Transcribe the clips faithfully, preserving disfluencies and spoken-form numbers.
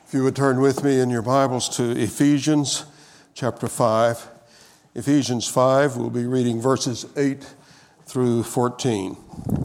If you would turn with me in your Bibles to Ephesians chapter five. Ephesians five, we'll be reading verses eight through fourteen.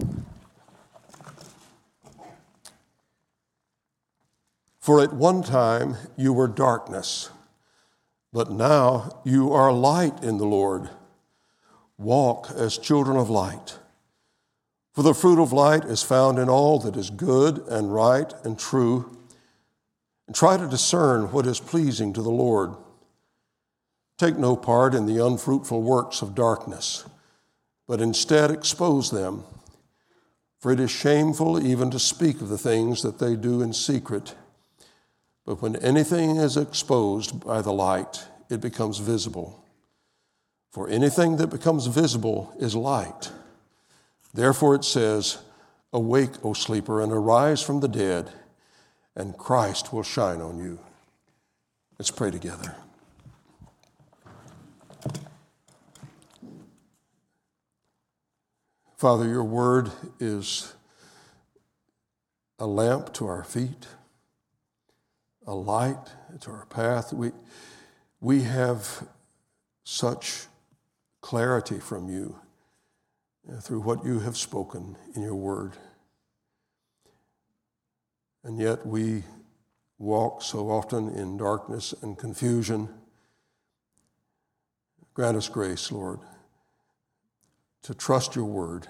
For at one time you were darkness, but now you are light in the Lord. Walk as children of light. For the fruit of light is found in all that is good and right and true. And try to discern what is pleasing to the Lord. Take no part in the unfruitful works of darkness, but instead expose them. For it is shameful even to speak of the things that they do in secret. But when anything is exposed by the light, it becomes visible. For anything that becomes visible is light. Therefore it says, "Awake, O sleeper, and arise from the dead, and Christ will shine on you." Let's pray together. Father, your word is a lamp to our feet, a light to our path. We, we have such clarity from you through what you have spoken in your word. And yet we walk so often in darkness and confusion. Grant us grace, Lord, to trust your word,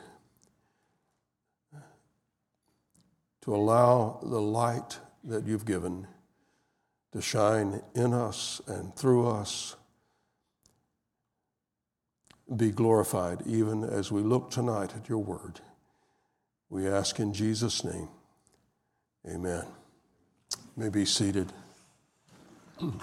to allow the light that you've given to shine in us and through us, be glorified even as we look tonight at your word. We ask in Jesus' name. Amen. You may be seated. In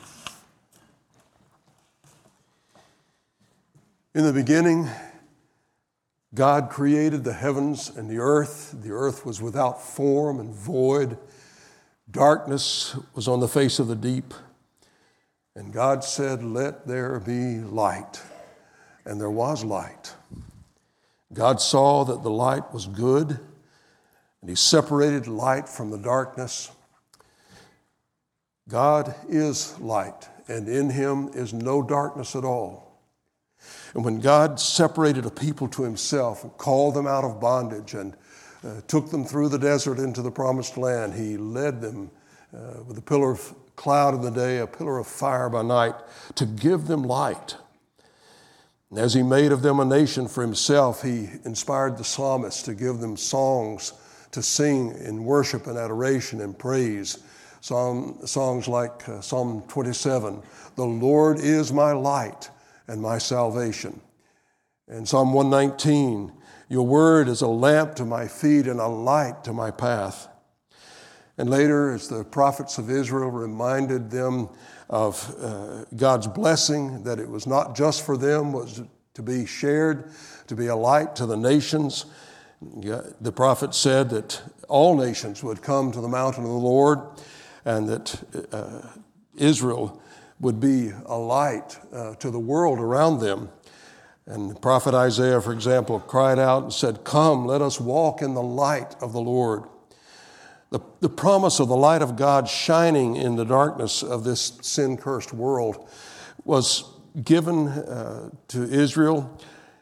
the beginning, God created the heavens and the earth. The earth was without form and void. Darkness was on the face of the deep. And God said, "Let there be light." And there was light. God saw that the light was good, and he separated light from the darkness. God is light, and in him is no darkness at all. And when God separated a people to himself and called them out of bondage and uh, took them through the desert into the promised land, he led them uh, with a pillar of cloud in the day, a pillar of fire by night, to give them light. And as he made of them a nation for himself, he inspired the psalmists to give them songs to sing in worship and adoration and praise. Psalm, songs like uh, Psalm twenty-seven, "The Lord is my light and my salvation." And Psalm one nineteen, "Your word is a lamp to my feet and a light to my path." And later, as the prophets of Israel reminded them of uh, God's blessing, that it was not just for them, was to be shared, to be a light to the nations. The prophet said that all nations would come to the mountain of the Lord, and that uh, Israel would be a light uh, to the world around them. And the prophet Isaiah, for example, cried out and said, "Come, let us walk in the light of the Lord." The, the promise of the light of God shining in the darkness of this sin-cursed world was given uh, to Israel.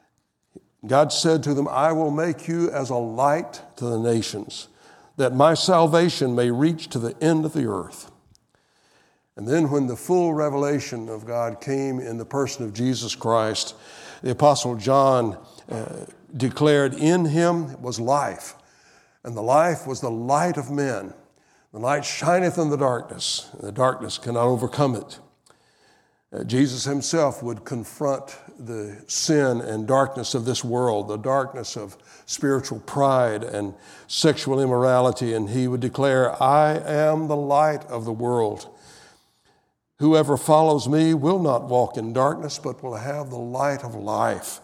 God said to them, "I will make you as a light to the nations, that my salvation may reach to the end of the earth." And then when the full revelation of God came in the person of Jesus Christ, the Apostle John uh, declared, "In him was life, and the life was the light of men. The light shineth in the darkness, and the darkness cannot overcome it." Uh, Jesus himself would confront the sin and darkness of this world, the darkness of spiritual pride and sexual immorality, and he would declare, "I am the light of the world. Whoever follows me will not walk in darkness, but will have the light of life."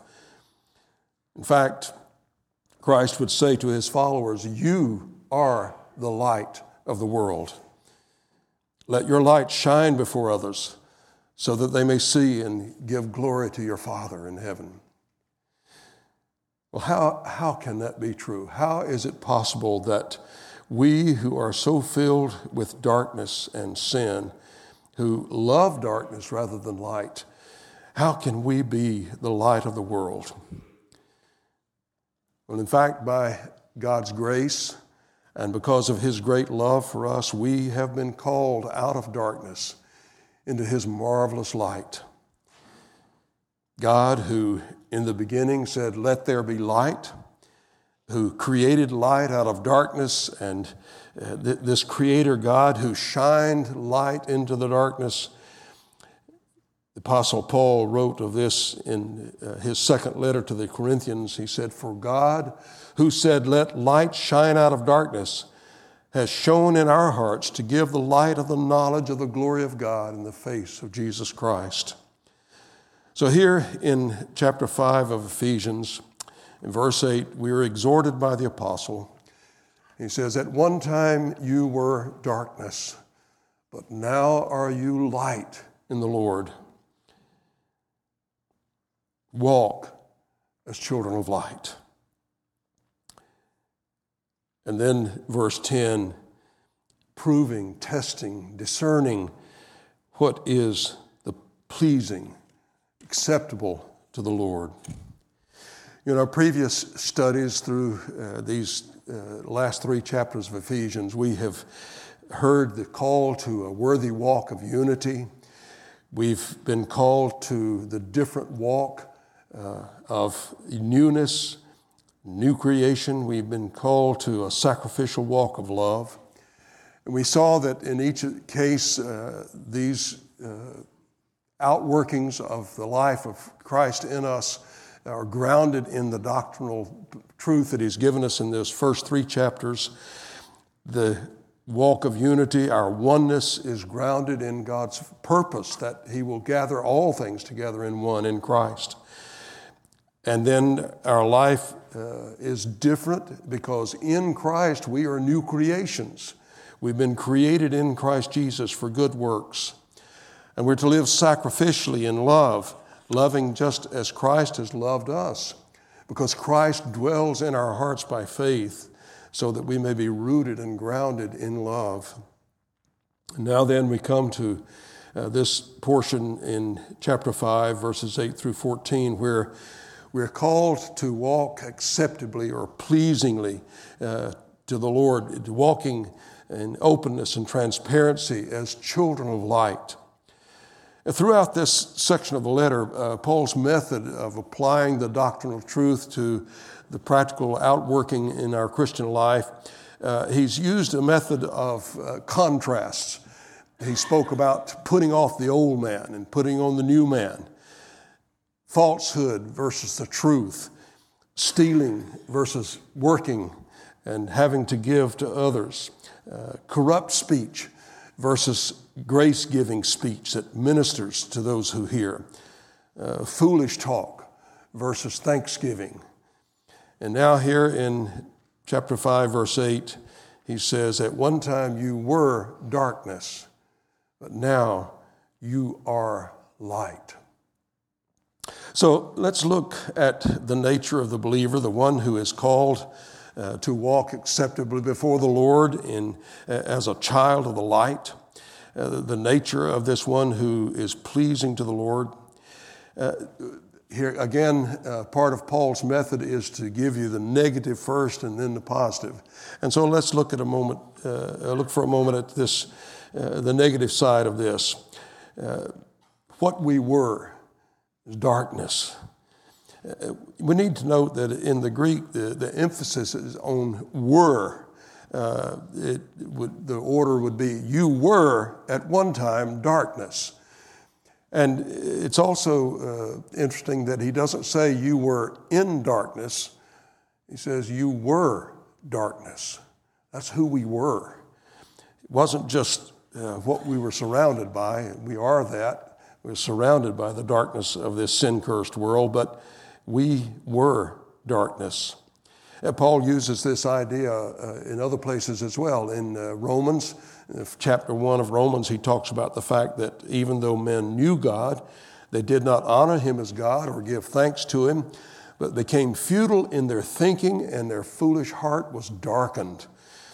In fact, Christ would say to his followers, "You are the light of the world. Let your light shine before others, so that they may see and give glory to your Father in heaven." Well, how, how can that be true? How is it possible that We who are so filled with darkness and sin, who love darkness rather than light, how can we be the light of the world? Well, in fact, by God's grace and because of his great love for us, we have been called out of darkness into his marvelous light. God, who in the beginning said, "Let there be light," who created light out of darkness, and uh, th- this creator God who shined light into the darkness. The Apostle Paul wrote of this in uh, his second letter to the Corinthians. He said, "For God, who said, 'Let light shine out of darkness,' has shone in our hearts to give the light of the knowledge of the glory of God in the face of Jesus Christ." So here in chapter five of Ephesians, in verse eight, we are exhorted by the apostle. He says, "At one time you were darkness, but now are you light in the Lord. Walk as children of light." And then verse ten, proving, testing, discerning what is the pleasing, acceptable to the Lord. In our previous studies through uh, these uh, last three chapters of Ephesians, we have heard the call to a worthy walk of unity. We've been called to the different walk uh, of newness, new creation. We've been called to a sacrificial walk of love. And we saw that in each case, uh, these uh, outworkings of the life of Christ in us are grounded in the doctrinal truth that he's given us in those first three chapters. The walk of unity, our oneness, is grounded in God's purpose that he will gather all things together in one in Christ. And then our life uh, is different because in Christ we are new creations. We've been created in Christ Jesus for good works. And we're to live sacrificially in love, loving just as Christ has loved us, because Christ dwells in our hearts by faith so that we may be rooted and grounded in love. And now then we come to uh, this portion in chapter five, verses eight through fourteen, where we're called to walk acceptably or pleasingly uh, to the Lord, walking in openness and transparency as children of light. Throughout this section of the letter, uh, Paul's method of applying the doctrinal truth to the practical outworking in our Christian life, uh, he's used a method of uh, contrasts. He spoke about putting off the old man and putting on the new man, falsehood versus the truth, stealing versus working and having to give to others, uh, corrupt speech versus grace-giving speech that ministers to those who hear, uh, foolish talk versus thanksgiving. And now here in chapter five, verse eight, he says, "At one time you were darkness, but now you are light." So let's look at the nature of the believer, the one who is called uh, to walk acceptably before the Lord in uh, as a child of the light. Uh, the nature of this one who is pleasing to the Lord. Uh, here again, uh, part of Paul's method is to give you the negative first and then the positive. And so let's look at a moment, uh, look for a moment at this, uh, the negative side of this. Uh, what we were is darkness. Uh, we need to note that in the Greek, the, the emphasis is on were. Uh, it would, the order would be, you were at one time darkness. And it's also uh, interesting that he doesn't say you were in darkness. He says you were darkness. That's who we were. It wasn't just uh, what we were surrounded by. We are that. We're surrounded by the darkness of this sin-cursed world, but we were darkness. Paul uses this idea uh, in other places as well. In uh, Romans, in chapter one of Romans, he talks about the fact that even though men knew God, they did not honor him as God or give thanks to him, but became futile in their thinking and their foolish heart was darkened.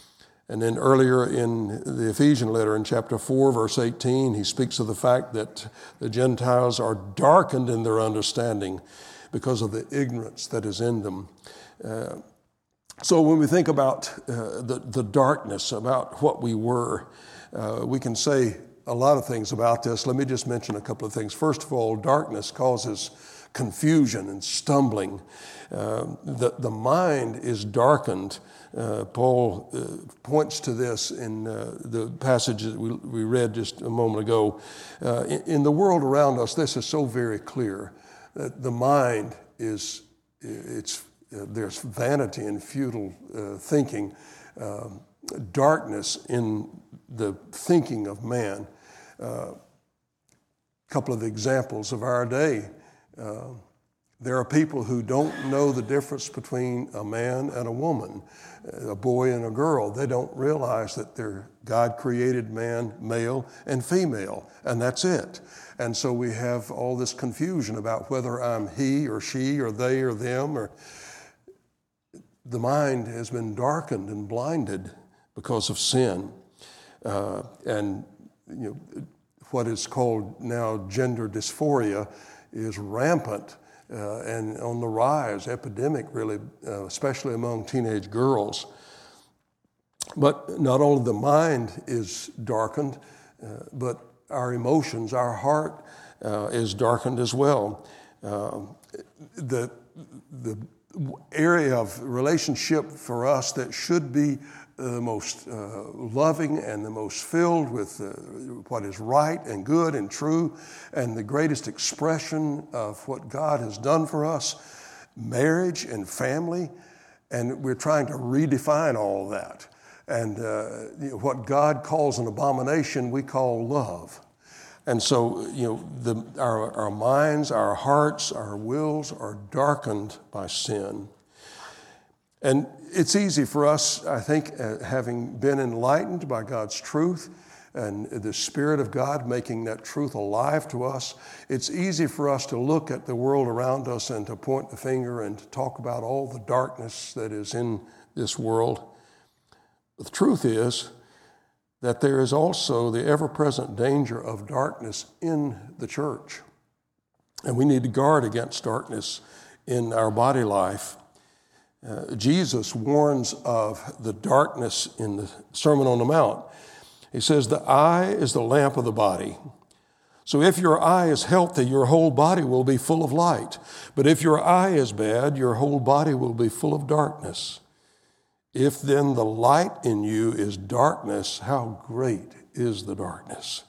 And then earlier in the Ephesian letter in chapter four, verse eighteen, he speaks of the fact that the Gentiles are darkened in their understanding because of the ignorance that is in them. Uh, so when we think about uh, the, the darkness, about what we were, uh, we can say a lot of things about this. Let me just mention a couple of things. First of all, darkness causes confusion and stumbling. Uh, the, the mind is darkened. Uh, Paul uh, points to this in uh, the passage that we, we read just a moment ago. Uh, in, in the world around us, this is so very clear that the mind is, it's, uh, there's vanity and futile uh, thinking, uh, darkness in the thinking of man. A uh, couple of examples of our day. Uh, There are people who don't know the difference between a man and a woman, a boy and a girl. They don't realize that they're God created man, male and female, and that's it. And so we have all this confusion about whether I'm he or she or they or them. Or the mind has been darkened and blinded because of sin. Uh, and you know, what is called now gender dysphoria is rampant. Uh, and on the rise, epidemic really, uh, especially among teenage girls. But not only the mind is darkened, uh, but our emotions, our heart uh, is darkened as well. Uh, the, the area of relationship for us that should be the most uh, loving and the most filled with uh, what is right and good and true and the greatest expression of what God has done for us, marriage and family, and we're trying to redefine all that. And uh, you know, what God calls an abomination, we call love. And so, you know, the, our, our minds, our hearts, our wills are darkened by sin. And it's easy for us, I think, uh, having been enlightened by God's truth and the Spirit of God making that truth alive to us, it's easy for us to look at the world around us and to point the finger and to talk about all the darkness that is in this world. But the truth is that there is also the ever-present danger of darkness in the church. And we need to guard against darkness in our body life. Uh, Jesus warns of the darkness in the Sermon on the Mount. He says, the eye is the lamp of the body. So if your eye is healthy, your whole body will be full of light. But if your eye is bad, your whole body will be full of darkness. If then the light in you is darkness, how great is the darkness?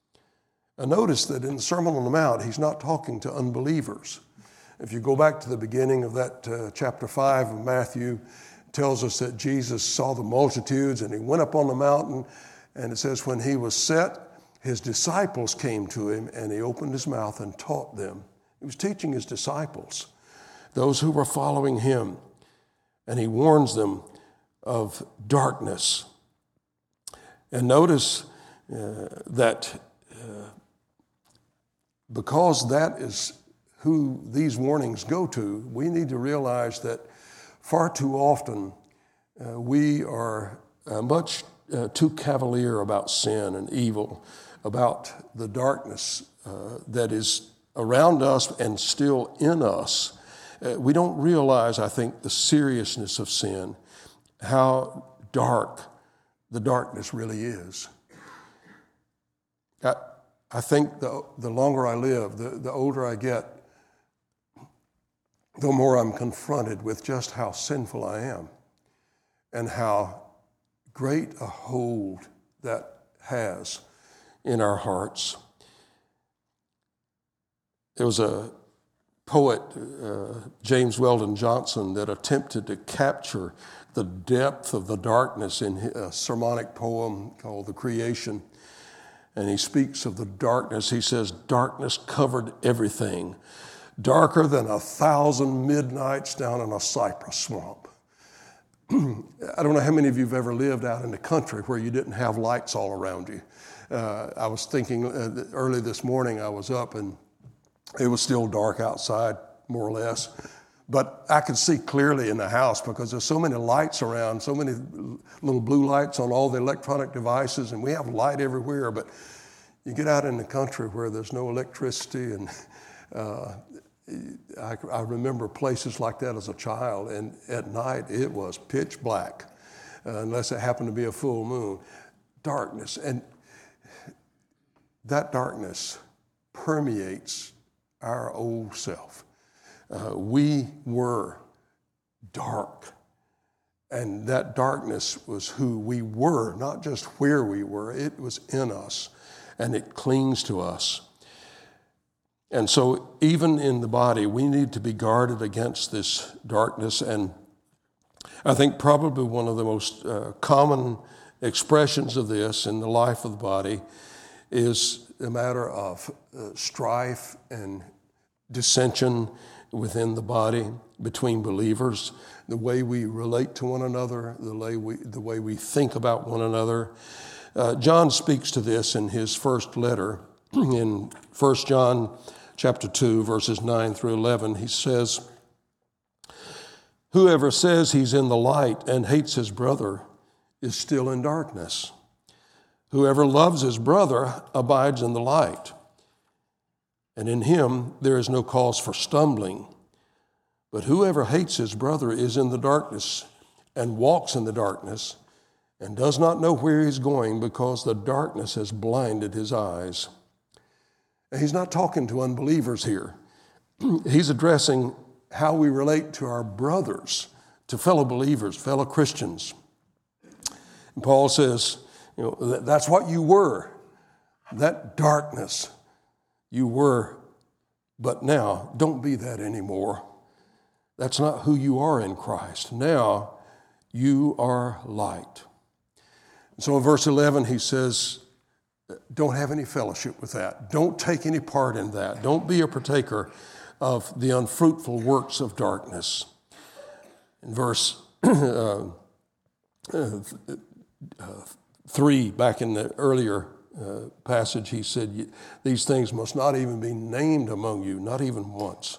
Now notice that in the Sermon on the Mount, he's not talking to unbelievers. If you go back to the beginning of that uh, chapter five of Matthew, it tells us that Jesus saw the multitudes and he went up on the mountain, and it says when he was set, his disciples came to him and he opened his mouth and taught them. He was teaching his disciples, those who were following him, and he warns them of darkness. And notice uh, that uh, because that is who these warnings go to, we need to realize that far too often uh, we are uh, much uh, too cavalier about sin and evil, about the darkness uh, that is around us and still in us. Uh, we don't realize, I think, the seriousness of sin, how dark the darkness really is. I, I think the, the longer I live, the, the older I get, the more I'm confronted with just how sinful I am and how great a hold that has in our hearts. There was a poet, uh, James Weldon Johnson, that attempted to capture the depth of the darkness in a sermonic poem called The Creation. And he speaks of the darkness. He says, darkness covered everything, darker than a thousand midnights down in a cypress swamp. I don't know how many of you have ever lived out in the country where you didn't have lights all around you. Uh, I was thinking uh, early this morning, I was up and it was still dark outside, more or less. But I could see clearly in the house because there's so many lights around, so many little blue lights on all the electronic devices, and we have light everywhere. But you get out in the country where there's no electricity, and uh, I, I remember places like that as a child, and at night it was pitch black, uh, unless it happened to be a full moon. Darkness, and that darkness permeates our old self. Uh, we were dark, and that darkness was who we were, not just where we were. It was in us, and it clings to us. And so even in the body, we need to be guarded against this darkness. And I think probably one of the most uh, common expressions of this in the life of the body is a matter of uh, strife and dissension within the body, between believers, the way we relate to one another, the way we, the way we think about one another. Uh, John speaks to this in his first letter. In First John chapter two, verses nine through eleven, he says, "Whoever says he's in the light and hates his brother is still in darkness. Whoever loves his brother abides in the light, and in him there is no cause for stumbling. But whoever hates his brother is in the darkness and walks in the darkness and does not know where he's going because the darkness has blinded his eyes." And he's not talking to unbelievers here. He's addressing how we relate to our brothers, to fellow believers, fellow Christians. And Paul says, you know, that's what you were, that darkness. You were, but now don't be that anymore. That's not who you are in Christ. Now you are light. And so in verse eleven, he says, don't have any fellowship with that. Don't take any part in that. Don't be a partaker of the unfruitful works of darkness. In verse uh, uh, uh, three, back in the earlier Uh, passage, he said, these things must not even be named among you, not even once.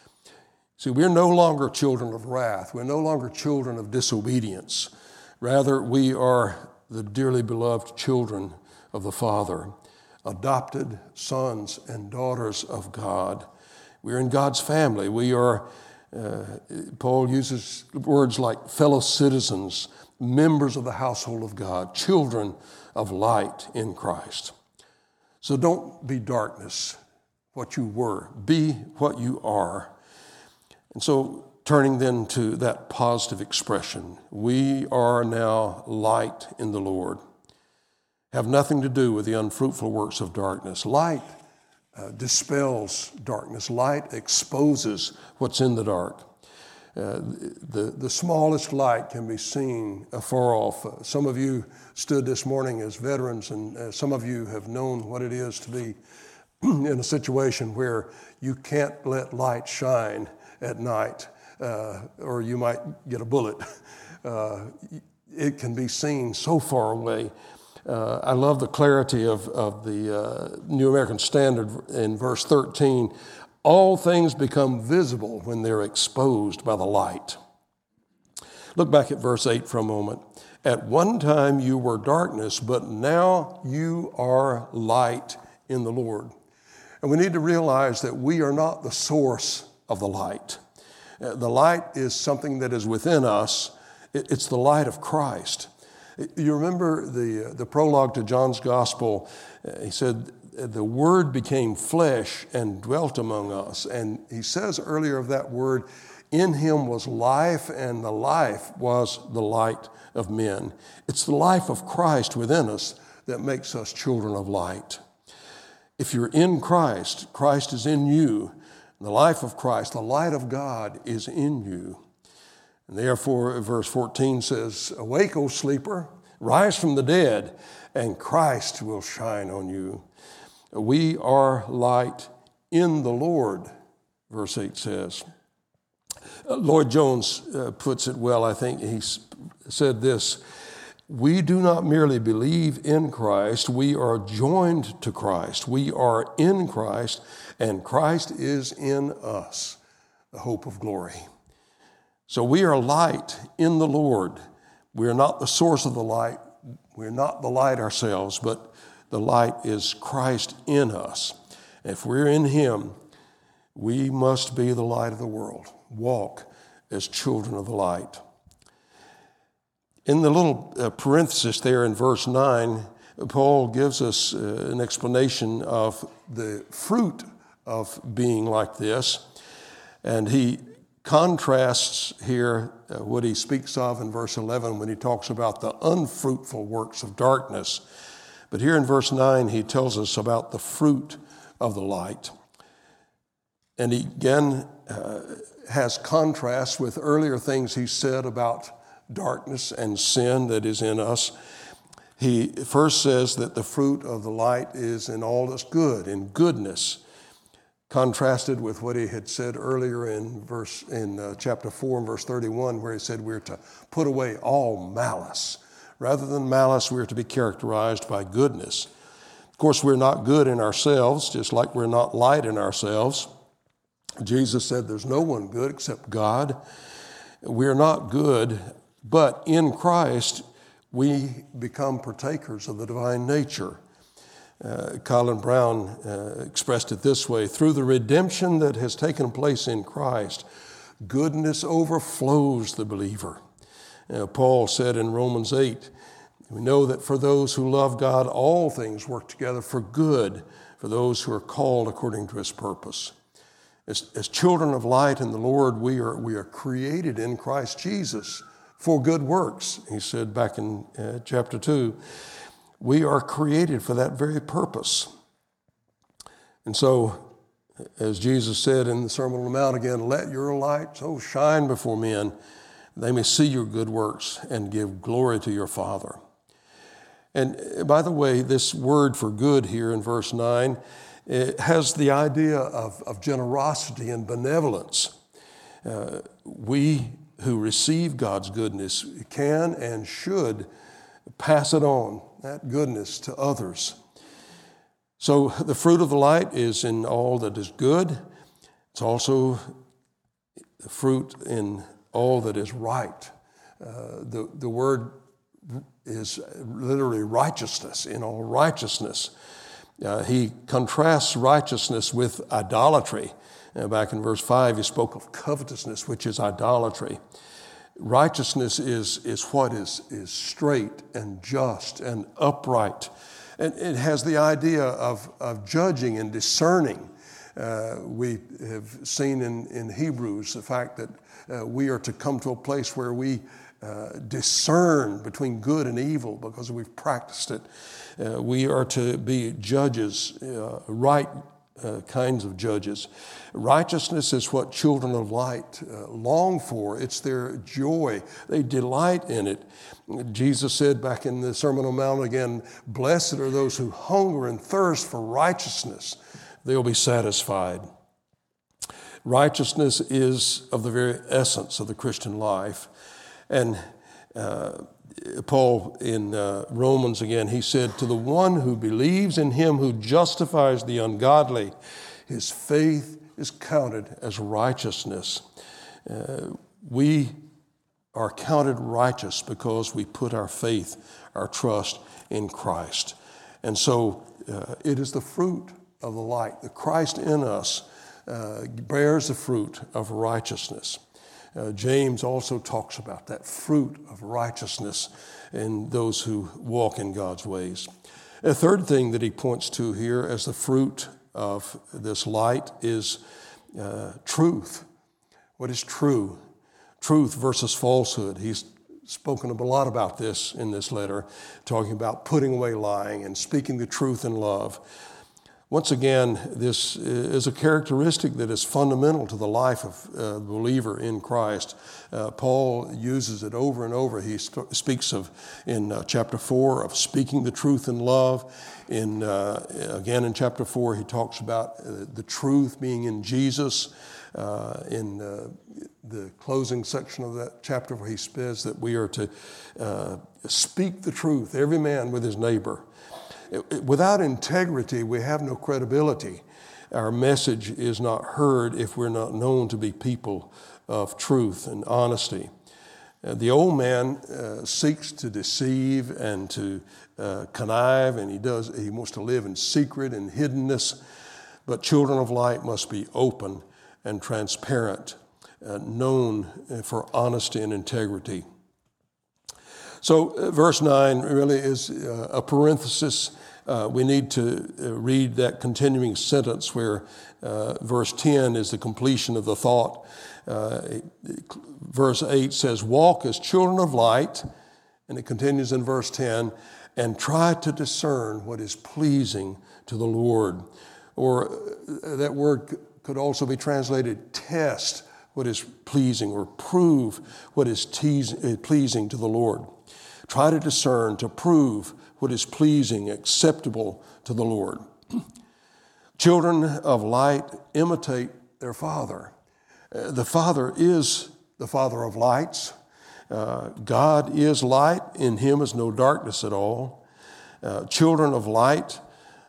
See, we're no longer children of wrath. We're no longer children of disobedience. Rather, we are the dearly beloved children of the Father, adopted sons and daughters of God. We're in God's family. We are, uh, Paul uses words like fellow citizens, members of the household of God, children of light in Christ. So don't be darkness, what you were. Be what you are. And so turning then to that positive expression, we are now light in the Lord. Have nothing to do with the unfruitful works of darkness. Light uh, dispels darkness. Light exposes what's in the dark. Uh, the, the smallest light can be seen afar off. Uh, some of you stood this morning as veterans, and uh, some of you have known what it is to be in a situation where you can't let light shine at night, uh, or you might get a bullet. Uh, it can be seen so far away. Uh, I love the clarity of, of the uh, New American Standard in verse thirteen. All things become visible when they're exposed by the light. Look back at verse eight for a moment. At one time you were darkness, but now you are light in the Lord. And we need to realize that we are not the source of the light. Uh, the light is something that is within us. It, it's the light of Christ. You remember the, uh, the prologue to John's Gospel. Uh, he said, the Word became flesh and dwelt among us. And he says earlier of that Word, in him was life, and the life was the light of men. It's the life of Christ within us that makes us children of light. If you're in Christ, Christ is in you. The life of Christ, the light of God is in you. And therefore, verse fourteen says, awake, O sleeper, rise from the dead, and Christ will shine on you. We are light in the Lord, verse eight says. Lloyd Jones uh, puts it well, I think. He said this, we do not merely believe in Christ, we are joined to Christ. We are in Christ, and Christ is in us, the hope of glory. So we are light in the Lord. We are not the source of the light. We're not the light ourselves, but the light is Christ in us. If we're in him, we must be the light of the world. Walk as children of the light. In the little uh, parenthesis there in verse nine, Paul gives us uh, an explanation of the fruit of being like this. And he contrasts here uh, what he speaks of in verse eleven when he talks about the unfruitful works of darkness. But here in verse nine, he tells us about the fruit of the light. And he again uh, has contrast with earlier things he said about darkness and sin that is in us. He first says that the fruit of the light is in all that's good, in goodness, contrasted with what he had said earlier in verse in uh, chapter four and verse thirty-one, where he said we're to put away all malice. Rather than malice, we're to be characterized by goodness. Of course, we're not good in ourselves, just like we're not light in ourselves. Jesus said there's no one good except God. We're not good, but in Christ, we become partakers of the divine nature. Uh, Colin Brown uh, expressed it this way: through the redemption that has taken place in Christ, goodness overflows the believer. Uh, Paul said in Romans eight, we know that for those who love God, all things work together for good, for those who are called according to his purpose. As, as children of light in the Lord, we are, we are created in Christ Jesus for good works. He said back in uh, chapter two, we are created for that very purpose. And so, as Jesus said in the Sermon on the Mount again, let your light so shine before men, they may see your good works and give glory to your Father. And by the way, this word for good here in verse nine, it has the idea of, of generosity and benevolence. Uh, we who receive God's goodness can and should pass it on, that goodness, to others. So the fruit of the light is in all that is good. It's also the fruit in all that is right. Uh, the, the word is literally righteousness, in all righteousness. Uh, he contrasts righteousness with idolatry. Uh, back in verse five, he spoke of covetousness, which is idolatry. Righteousness is, is what is, is straight and just and upright. And it has the idea of, of judging and discerning. Uh, we have seen in, in Hebrews the fact that uh, we are to come to a place where we uh, discern between good and evil because we've practiced it. Uh, we are to be judges, uh, right uh, kinds of judges. Righteousness is what children of light uh, long for. It's their joy. They delight in it. Jesus said back in the Sermon on the Mount again, blessed are those who hunger and thirst for righteousness. They'll be satisfied. Righteousness is of the very essence of the Christian life. And uh, Paul in uh, Romans again, he said, to the one who believes in him who justifies the ungodly, his faith is counted as righteousness. Uh, we are counted righteous because we put our faith, our trust in Christ. And so uh, it is the fruit of the light. The Christ in us uh, bears the fruit of righteousness. Uh, James also talks about that fruit of righteousness in those who walk in God's ways. A third thing that he points to here as the fruit of this light is uh, truth. What is true? Truth versus falsehood. He's spoken a lot about this in this letter, talking about putting away lying and speaking the truth in love. Once again, this is a characteristic that is fundamental to the life of uh, the believer in Christ. Uh, Paul uses it over and over. He st- speaks of, in uh, chapter four, of speaking the truth in love. In uh, again, in chapter four, he talks about uh, the truth being in Jesus. Uh, in uh, the closing section of that chapter where he says that we are to uh, speak the truth, every man with his neighbor. Without integrity, we have no credibility. Our message is not heard if we're not known to be people of truth and honesty. Uh, the old man uh, seeks to deceive and to uh, connive, and he does. He wants to live in secret and hiddenness. But children of light must be open and transparent, uh, known for honesty and integrity. So uh, verse nine really is uh, a parenthesis. Uh, we need to uh, read that continuing sentence where uh, verse ten is the completion of the thought. Uh, verse eight says, walk as children of light, and it continues in verse ten, and try to discern what is pleasing to the Lord. Or uh, that word could also be translated test what is pleasing, or prove what is teas- pleasing to the Lord. Try to discern, to prove what is pleasing, acceptable to the Lord. Children of light imitate their Father. Uh, the Father is the Father of lights. Uh, God is light. In him is no darkness at all. Uh, children of light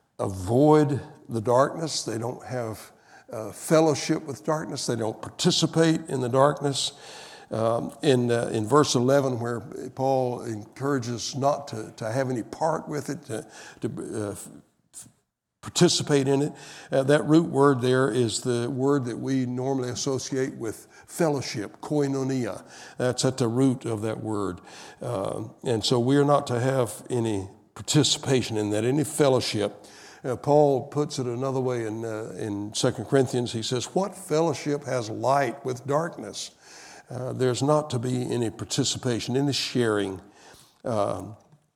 avoid the darkness. They don't have uh, fellowship with darkness. They don't participate in the darkness. Um, in uh, in verse eleven, where Paul encourages not to, to have any part with it, to, to uh, participate in it, uh, that root word there is the word that we normally associate with fellowship, koinonia. That's at the root of that word. Uh, and so we are not to have any participation in that, any fellowship. Uh, Paul puts it another way in, uh, in Second Corinthians. He says, what fellowship has light with darkness? Uh, there's not to be any participation, any sharing. Um,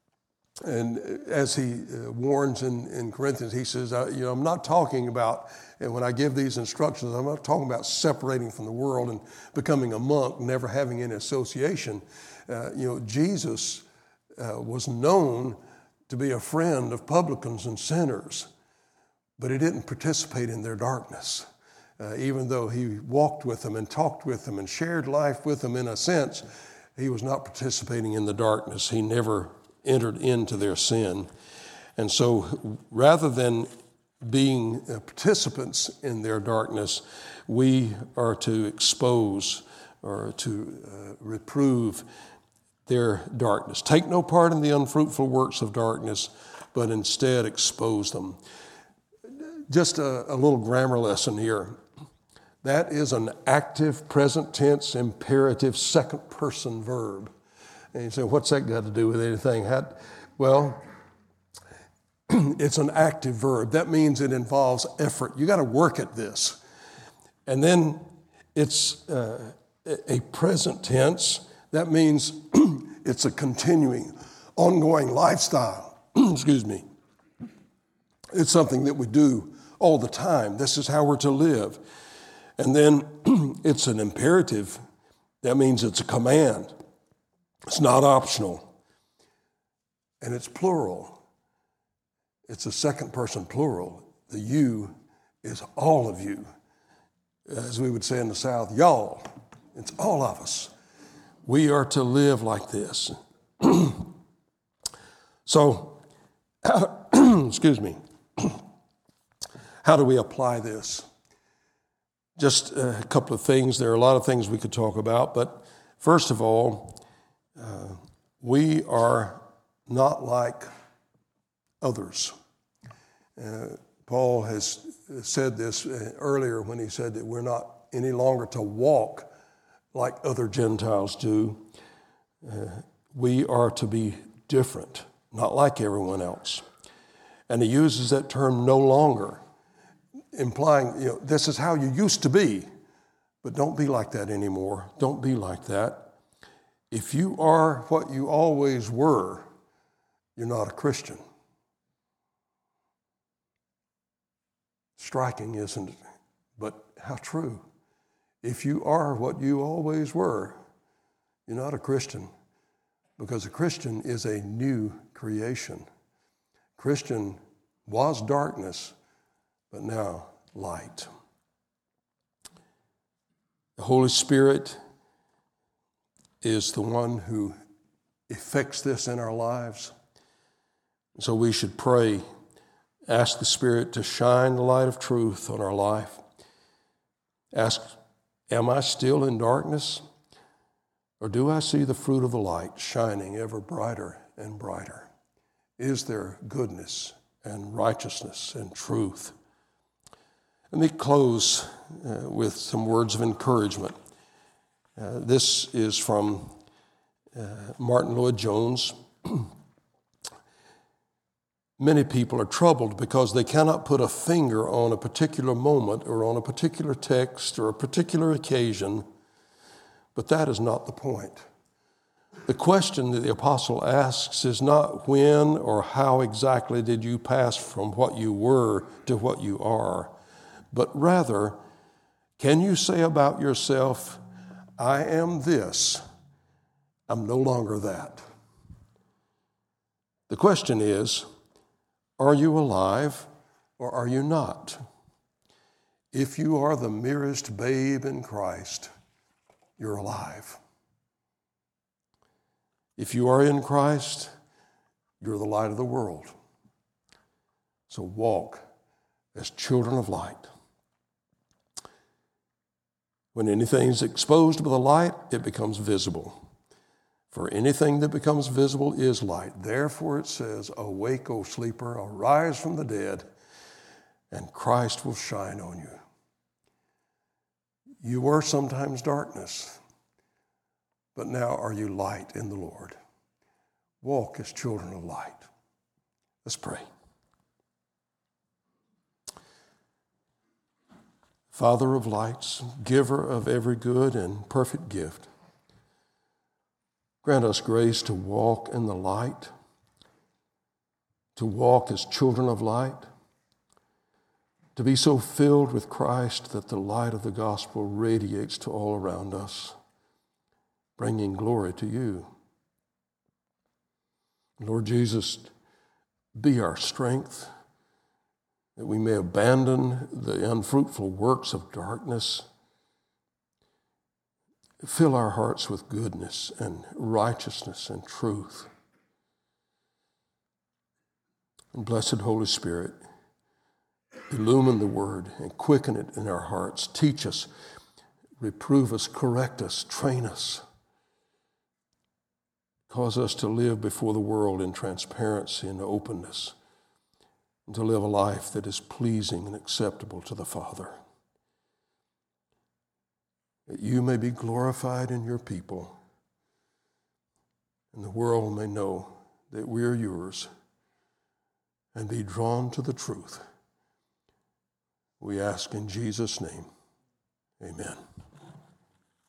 and as he uh, warns in, in Corinthians, he says, uh, you know, I'm not talking about, and when I give these instructions, I'm not talking about separating from the world and becoming a monk, never having any association. Uh, you know, Jesus uh, was known to be a friend of publicans and sinners, but he didn't participate in their darkness. Uh, even though he walked with them and talked with them and shared life with them in a sense, he was not participating in the darkness. He never entered into their sin. And so rather than being uh, participants in their darkness, we are to expose or to uh, reprove their darkness. Take no part in the unfruitful works of darkness, but instead expose them. Just a, a little grammar lesson here. That is an active, present tense, imperative, second person verb. And you say, what's that got to do with anything? How, well, it's an active verb. That means it involves effort. You got to work at this. And then it's uh, a present tense. That means it's a continuing, ongoing lifestyle. Excuse me. It's something that we do all the time. This is how we're to live. And then it's an imperative. That means it's a command. It's not optional. And it's plural. It's a second person plural. The you is all of you. As we would say in the South, y'all. It's all of us. We are to live like this. So, excuse me. How do we apply this? Just a couple of things. There are a lot of things we could talk about, but first of all, uh, we are not like others. Uh, Paul has said this earlier when he said that we're not any longer to walk like other Gentiles do. Uh, we are to be different, not like everyone else. And he uses that term no longer, implying, you know, this is how you used to be, but don't be like that anymore. Don't be like that. If you are what you always were, you're not a Christian. Striking, isn't it? But how true. If you are what you always were, you're not a Christian, because a Christian is a new creation. Christian was darkness, but now light. The Holy Spirit is the one who effects this in our lives. So we should pray, ask the Spirit to shine the light of truth on our life. Ask Am I still in darkness? Or do I see the fruit of the light shining ever brighter and brighter? Is there goodness and righteousness and truth? Let me close uh, with some words of encouragement. Uh, this is from uh, Martin Lloyd-Jones. Many people are troubled because they cannot put a finger on a particular moment or on a particular text or a particular occasion, but that is not the point. The question that the apostle asks is not when or how exactly did you pass from what you were to what you are, but rather, can you say about yourself, I am this, I'm no longer that. The question is, are you alive or are you not? If you are the merest babe in Christ, you're alive. If you are in Christ, you're the light of the world. So walk as children of light. When anything is exposed by the light, it becomes visible. For anything that becomes visible is light. Therefore it says, awake, O sleeper, arise from the dead, and Christ will shine on you. You were sometimes darkness, but now are you light in the Lord. Walk as children of light. Let's pray. Father of lights, giver of every good and perfect gift, grant us grace to walk in the light, to walk as children of light, to be so filled with Christ that the light of the gospel radiates to all around us, bringing glory to you. Lord Jesus, be our strength, that we may abandon the unfruitful works of darkness. Fill our hearts with goodness and righteousness and truth. And blessed Holy Spirit, illumine the word and quicken it in our hearts. Teach us, reprove us, correct us, train us. Cause us to live before the world in transparency and openness, and to live a life that is pleasing and acceptable to the Father. That you may be glorified in your people, and the world may know that we are yours, and be drawn to the truth. We ask in Jesus' name, amen.